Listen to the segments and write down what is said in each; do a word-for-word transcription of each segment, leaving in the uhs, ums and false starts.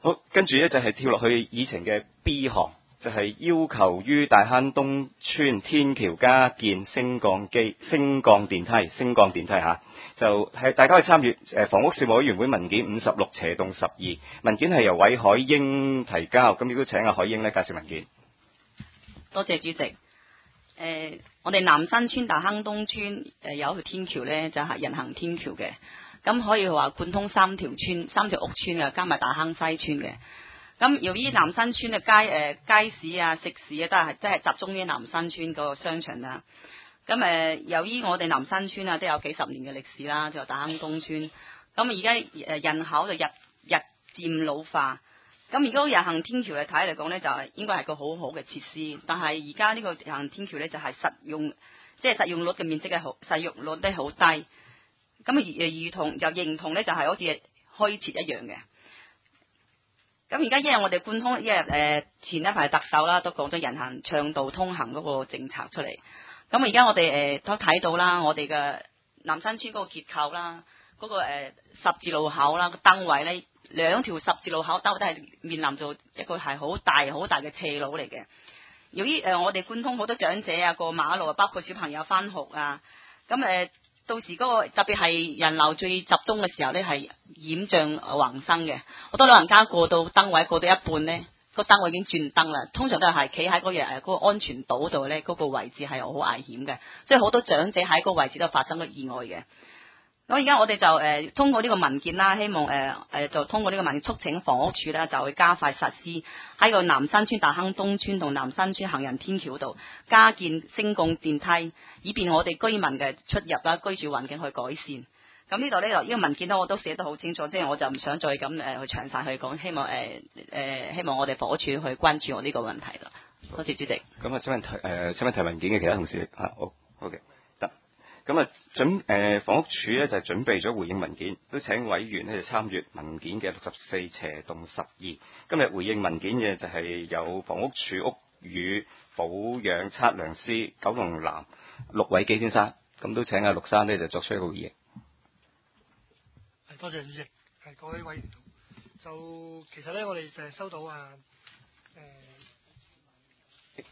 好，跟住咧就係跳落去議程嘅 B 項，就係要求於大坑東村天橋加建升降機、升降電梯、升降電梯嚇，就係大家可以參閱誒房屋事務委員會文件五十六斜棟十二，文件係由韋海英提交，咁亦都請阿海英咧介紹文件。 多謝主席。誒、呃，我哋南新村大坑東村誒有一條天橋咧，就係、是、人行天橋嘅。咁可以話貫通三條村、三條屋村嘅，加埋大坑西村嘅。咁由於南新村嘅街誒、呃、街市啊、食肆啊，都係即係集中於南新村嗰個商場啦。咁誒、呃，由於我哋南新村啊都有幾十年嘅歷史啦，就大坑東村。咁而家誒人口就日日漸老化。咁而家人行天橋嚟睇嚟講咧，就係應該係個好好嘅設施。但係而家呢個人行天橋咧，就係實用，即係實用率嘅面積係好，實用率都好低。咁啊，如同就認同咧，就係好似虛設一樣嘅。咁而家因為我哋貫通，因為誒前一排特首啦都講咗人行暢道通行嗰個政策出嚟。咁而家我哋誒都睇到啦，我哋嘅南新村嗰個結構啦，嗰、嗰個誒十字路口啦，個燈位咧，兩條十字路口都都係面臨做一個係好大好大嘅斜路嚟嘅。由於誒我哋貫通好多長者啊過馬路啊，包括小朋友翻學啊，咁誒。到時嗰、那個特別係人流最集中嘅時候咧，係險象橫生嘅。好多老人家過到燈位過到一半咧，個燈位已經轉燈啦。通常都係企喺嗰日誒嗰個安全島度咧，嗰、那個位置係好危險嘅，所以好多長者喺嗰個位置都發生咗意外嘅。咁而家我哋就誒、呃、通過呢個文件啦，希望誒誒、呃、就通過呢個文件促請房屋署咧，就會加快實施喺個南新村、大坑東村同南新村行人天橋度加建升降電梯，以便我哋居民嘅出入啦、居住環境去改善。咁呢度呢，呢、這個文件咧我都寫得好清楚，即係我就唔想再咁誒去詳細去講，希望誒誒、呃、希望我哋房屋署去關注我呢個問題咯。多謝主席。 咁啊，請問提誒請問提文件嘅其他同事啊，好 OK。咁啊，準誒、呃、房屋署咧就係、是、準備咗回應文件，都請委員咧就參閱文件嘅六十四斜棟十二。今日回應文件嘅就係有房屋署屋宇保養測量師九龍南陸偉基先生，咁都請阿陸生咧就作出一個回應。 係多謝主席，係各位委員，就其實咧我哋就係收到啊誒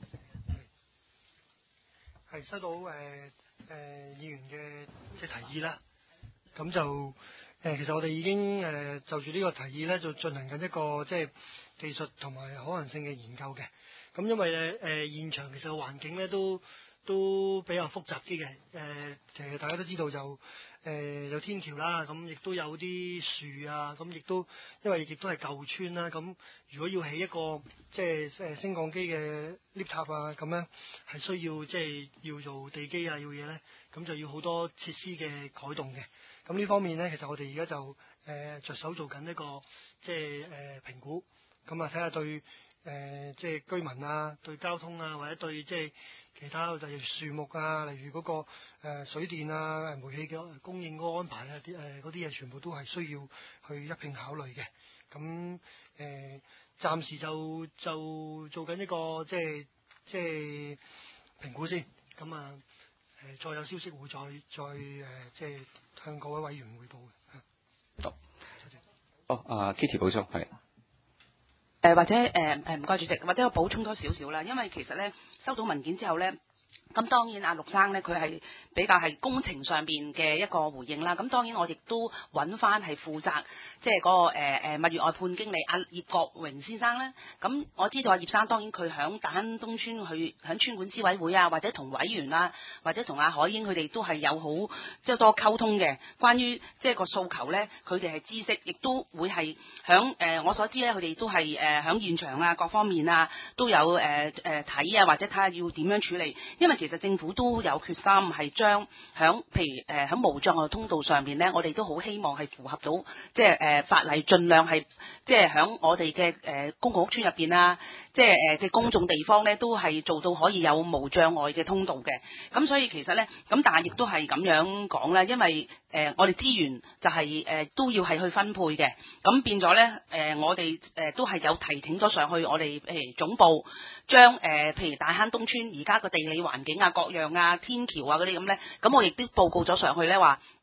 係、呃、收到誒。呃誒、呃、議員嘅即係提議啦，咁就誒、呃、其實我哋已經誒、呃、就住呢個提議咧，就進行緊一個即係技術同埋可能性嘅研究嘅。咁因為誒誒、呃、現場其實個環境咧都都比較複雜啲嘅。誒、呃、其實大家都知道就誒、呃、有天橋啦，咁亦都有啲樹啊，咁亦都因為亦都係舊村啦。咁如果要起一個即係誒升降機嘅 lift 塔啊，咁樣係需要即係要做地基啊，要嘢咧，咁就要好多設施嘅改動嘅。咁呢方面咧，其實我哋而家就誒着手做緊一個即係誒評估，咁啊睇下對誒、呃、即係居民啊，對交通啊，或者對即係其他例如樹木啊，例如嗰、那個、呃、水電啊、煤氣嘅供應嗰個安排啊，啲誒嗰啲嘢全部都係需要去一併考慮嘅。咁誒。呃暫時就就做緊一個即係即係評估先，咁啊誒再有消息會再再誒、呃、即係向各位委員匯報嘅。好， 哦，阿 Kitty 補充係。誒、 呃、或者誒誒唔該主席，或者我補充多少少啦，因為其實咧收到文件之後咧。咁當然阿陸生咧，佢係比較係工程上邊嘅一個回應啦。咁當然我亦都揾翻係負責即係嗰個誒誒、呃、物業外判經理阿葉國榮先生咧。咁我知道阿葉生當然佢響大坑東村去響村管支委會啊，或者同委員啦，或者同阿海英佢哋都係有好即係多溝通嘅。關於即係個訴求咧，佢哋係知識，亦都會係響誒我所知咧，佢哋都係誒響現場啊各方面啊都有誒誒睇啊，或者睇下要點樣處理，因為其實政府都有決心係將響譬如誒響無障礙通道上邊咧，我哋都好希望係符合到即係誒法例，盡量係即係響我哋嘅誒公共屋邨入邊啊，即係誒嘅公眾地方咧，都係做到可以有無障礙嘅通道嘅。咁所以其實咧，咁但係亦都係咁樣講啦，因為誒、呃、我哋資源就係、是、誒、呃、都要係去分配嘅，咁變咗咧誒我哋誒、呃、都係有提請咗上去我哋譬如總部將誒、呃、譬如大坑東村而家個地理環境啊各樣啊天橋啊嗰啲咁咧，咁我亦都報告咗上去咧話，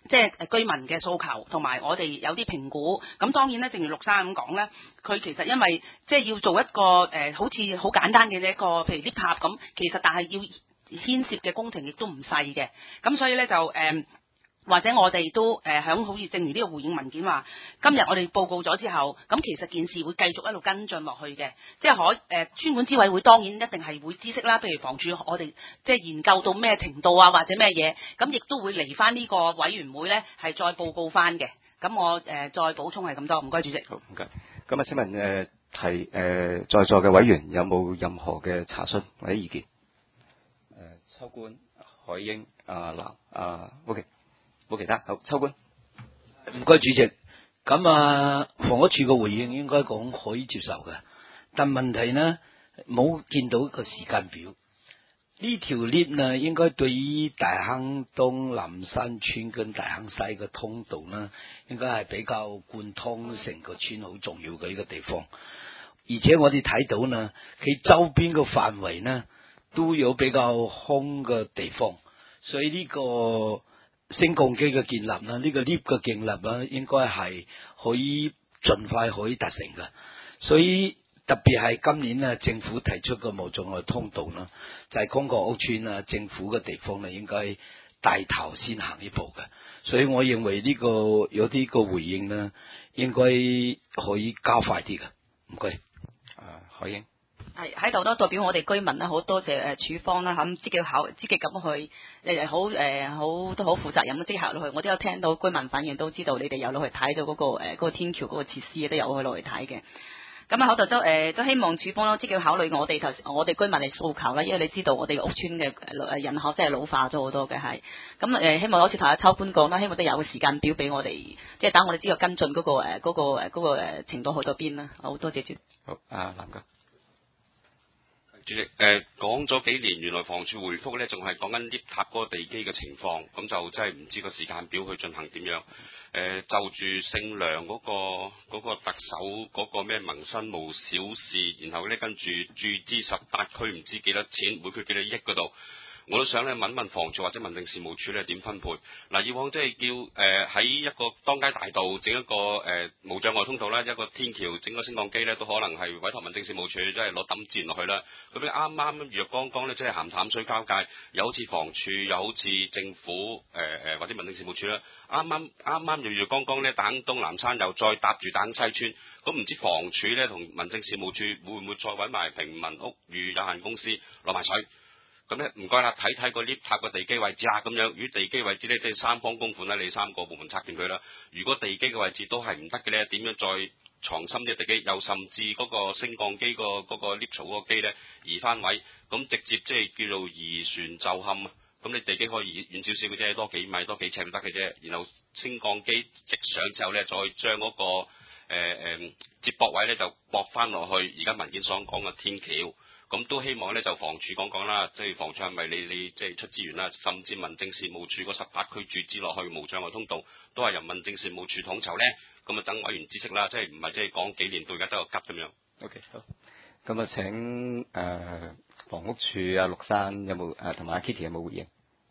即係居民嘅訴求，同埋我哋有啲評估。咁當然咧，正如陸生咁講咧，佢其實因為即係要做一個誒、呃，好似好簡單嘅一個，譬如 lift 塔咁，其實但係要牽涉嘅工程亦都唔細嘅。咁所以咧就誒。呃或者我哋都誒響好似正如呢個回應文件話，今日我哋報告咗之後，咁其實件事會繼續一路跟進落去嘅，即係可誒專管諮委會當然一定係會知悉啦。譬如房署我哋即係研究到咩程度啊，或者咩嘢，咁亦都會嚟翻呢個委員會咧係再報告翻嘅。咁我誒、呃、再補充係咁多，唔該主席。 好，唔該。咁啊，請問誒、呃、提誒、呃、在座嘅委員有冇任何嘅查詢或者意見？誒、呃，秋官、海英、阿南、啊 OK。冇其他，好，秋官。 唔該主席，咁啊，房屋署嘅回應應該講可以接受嘅，但問題呢冇見到個時間表。呢條 lift 呢，應該對於大坑東、南山村跟大坑西嘅通道呢，應該係比較貫通成個村好重要嘅一個地方。而且我哋睇到呢，佢周邊嘅範圍呢都有比較空嘅地方，所以呢、這個。升降機嘅建立啦，呢、這個 lift 嘅建立啦，應該係可以盡快可以達成嘅。所以特別係今年啊，政府提出嘅無障礙通道啦，就係公共屋邨啊，政府嘅地方咧，應該帶頭先行一步嘅。所以我認為呢、這個有啲個回應咧，應該可以加快啲嘅。唔該。 啊，海英。 係喺度都代表我哋居民啦，好多謝誒署方啦，咁積極考積極咁去誒好誒好都好負責任啦，即刻落去。我都有聽到居民反映，都知道你哋有落去睇到嗰個誒嗰個天橋嗰個設施都有去落去睇嘅。咁啊，口頭都誒都希望署方都積極考慮我哋頭我哋居民嘅訴求啦，因為你知道我哋屋邨嘅誒人口真係老化咗好多嘅係。咁誒希望好似頭阿秋官講啦，希望都有個時間表俾我哋，即係等我哋知道跟進嗰個誒嗰個誒嗰個誒程度去到邊啦。好多謝主。 好，阿南哥。 主席，誒講咗幾年，原來房署回覆咧，仲係講緊 lift 塔嗰個地基嘅情況，咁就真係唔知個時間表去進行點樣。誒、呃、就住姓梁嗰、那個嗰、那個特首嗰個咩民生無小事，然後咧跟住注資十八區唔知幾多錢，每區幾多億嗰度。我都想咧問問房署或者民政事務處咧點分配。嗱，以往即係叫誒喺、呃、一個當街大道整一個誒、呃、無障礙通道啦，一個天橋整個升降機咧，都可能係委託民政事務處即係攞抌資源落去啦。咁樣啱啱如若剛剛咧，即係鹹淡水交界，又好似房署，又好似政府誒誒、呃、或者民政事務處啦，啱啱啱啱又若剛剛咧，大坑東南山又再搭住大坑西村，咁唔知房署咧同民政事務處會唔會再揾埋平民屋宇有限公司攞埋水？咁咧唔該啦，睇睇個 lift 塔個地基位置啊，咁樣。如果地基位置咧，即係三方供款啦，你三個部門拆掂佢啦。如果地基嘅位置都係唔得嘅咧，點樣再藏深啲地基？又甚至嗰個升降機個嗰個 lift 槽嗰個機咧移翻位，咁直接即係叫做移船就冚啊！咁你地基可以移遠少少嘅啫，多幾米多幾尺都得嘅啫。然後升降機直上之後咧，再將嗰、那個誒誒、呃、接駁位咧就駁翻落去。而家文件所講嘅天橋。咁都希望咧就房署講講啦，即係房署係咪你你即係出資源啦，甚至民政事務處嗰十八區注資落去無障礙通道，都係由民政事務處統籌咧。咁啊等委員知識啦，即係唔係即係講幾年到而家都有急咁樣。 OK 好，咁啊請誒、呃、房屋署阿陸生有冇誒同埋阿 Kitty 有冇回應？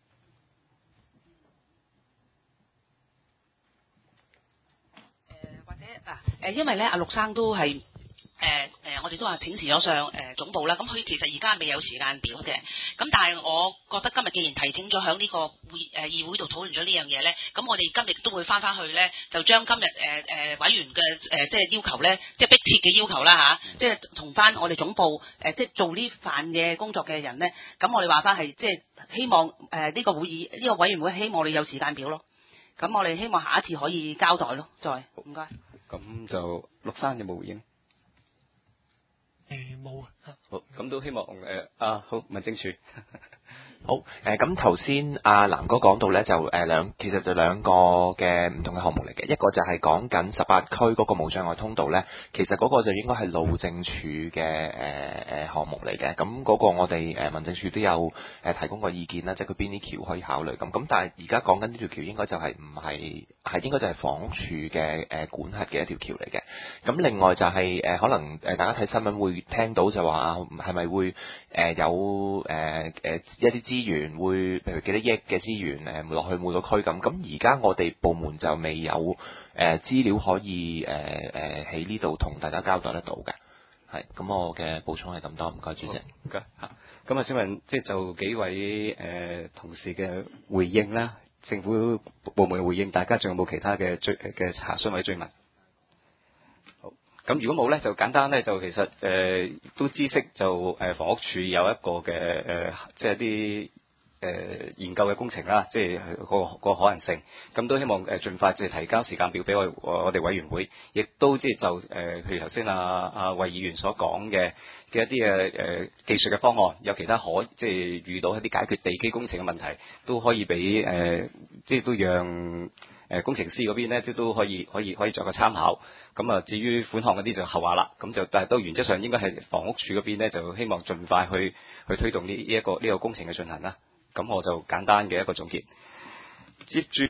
誒、呃、或者嗱誒，因為咧阿陸生都係。誒誒、呃呃，我哋都話請示咗上誒、呃、總部啦，咁佢其實而家未有時間表嘅，咁但係我覺得今日既然提請咗喺呢個會誒、呃、議會度討論咗呢樣嘢咧，咁我哋今日都會翻翻去咧，就將今日誒誒委員嘅誒、呃、即係要求咧，即係迫切嘅要求啦吓、啊，即係同翻我哋總部誒、呃、即係做呢範嘅工作嘅人咧，咁我哋話翻係即係希望誒呢、呃這個會議呢、這個委員會希望你有時間表咯，咁我哋希望下一次可以交代咯，再唔該。 咁就陸生有冇回應？ 誒冇啊。 好，咁都希望誒、呃、啊好民政處。 好，誒咁頭先阿南哥講到咧，就誒兩其實就兩個嘅唔同嘅項目嚟嘅，一個就係講緊十八區嗰個無障礙通道咧，其實嗰個就應該係路政署嘅誒誒項目嚟嘅，咁嗰個我哋誒民政處都有誒提供過意見啦，即係佢邊啲橋可以考慮咁，咁但係而家講緊呢條橋應該就係唔係係應該就係房屋署嘅誒管轄嘅一條橋嚟嘅，咁另外就係誒可能誒大家睇新聞會聽到就話啊係咪會誒有誒誒一啲資源會譬如幾多億嘅資源誒落去每個區咁。咁而家我哋部門就未有誒、呃、資料可以誒誒喺呢度同大家交代得到嘅。係，咁我嘅補充係咁多，唔該主席。 唔該嚇。咁啊，請問即係就幾位誒、呃、同事嘅回應啦，政府部門嘅回應，大家仲有冇其他嘅追嘅查詢或者追問？好，咁如果冇咧，就簡單咧，就其實誒、呃、都知悉就誒、呃、房屋署有一個嘅誒、呃，即係啲誒研究嘅工程啦，即係個個可能性。咁都希望誒盡快即係提交時間表俾我我哋委員會，亦都即係就誒、呃，譬如頭先阿阿衛議員所講嘅嘅一啲嘅誒技術嘅方案，有其他可即係遇到一啲解決地基工程嘅問題，都可以俾誒、呃，即係都讓誒、呃、工程師嗰邊咧，即都可以可以可以作個參考。咁啊，至於款項嗰啲就後話啦。咁就但係都原則上應該係房屋署嗰邊咧，就希望盡快去去推動呢呢一個呢、呢個工程嘅進行啦。咁我就簡單嘅一個總結，接住。